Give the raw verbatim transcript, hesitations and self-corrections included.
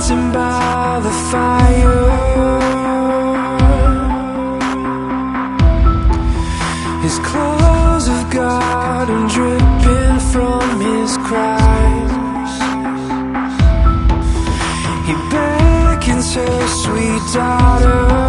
dancing by the fire. His clothes have gotten dripping from his crimes. He beckons her, sweet daughter.